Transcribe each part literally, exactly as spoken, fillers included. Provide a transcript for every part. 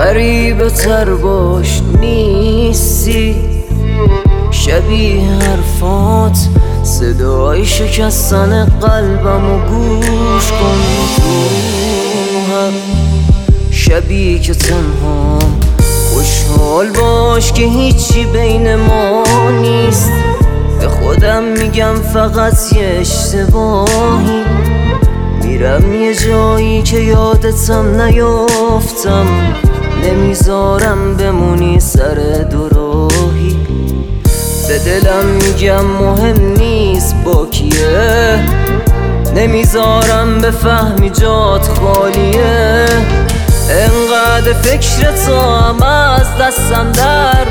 غریبه تر باش نیستی، شبیه حرفات صدای شکستن قلبمو گوش کن. تو هر شبی که تنها خوشحال باش که هیچی بین ما نیست. به خودم میگم فقط یه اشتباهی، میرم یه جایی که یادتم نیافتم، نمیذارم بمونی سر دوراهی. به دلم میگم مهم نیست با کیه، نمیذارم بفهمی جات خالیه. انقدر فکر تو هم از دستم در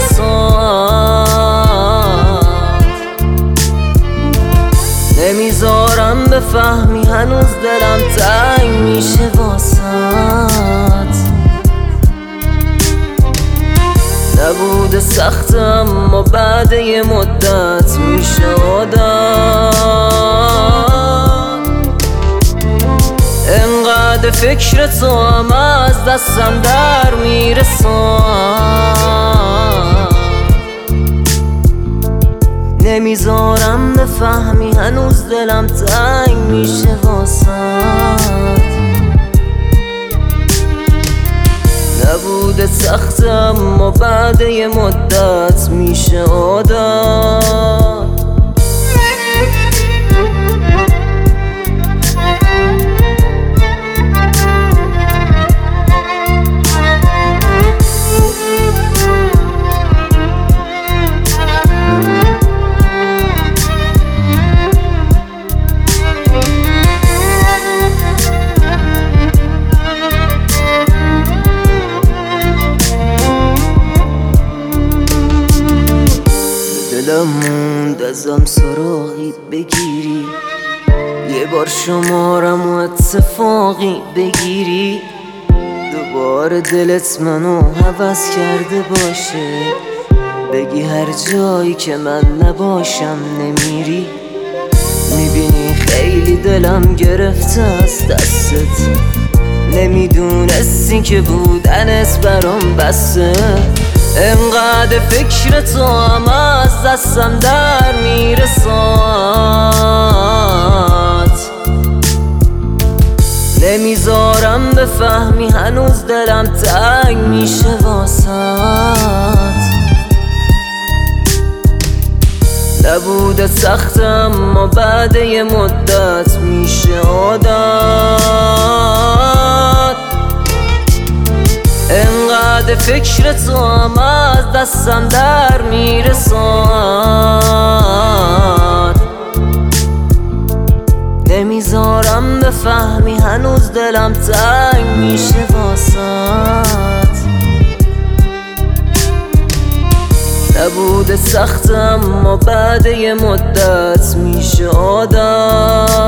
میرسان، نمیذارم بفهمی هنوز دلم تنگ میشه واسات. نبوده سخت اما بعد یه مدت میشه آدم. انقدر فکر تو هم از دستم در میرسان، نمیذارم بفهمی هنوز دلم تنگ میشه واسات. نبوده سخت اما بعد یه مدت میشه عادت. دلم موند ازم سراغی بگیری، یه بار شمارم و اتفاقی بگیری. دوباره دلت منو حوض کرده باشه، بگی هر جایی که من نباشم نمیری. میبینی خیلی دلم گرفته از دستت، نمیدونستی که بودنت برام بسه. انقدر فکر تو هم از دستم در میرسات، نمیذارم بفهمی هنوز دلم تنگ میشه واسات. نبوده سخت اما بعد یه مدت میشه عادت. انقدر فکر تو هم از دستم در میرسان، نمیذارم بفهمی هنوز دلم تنگ میشه واسات. نبوده سخت اما بعد یه مدت میشه عادت.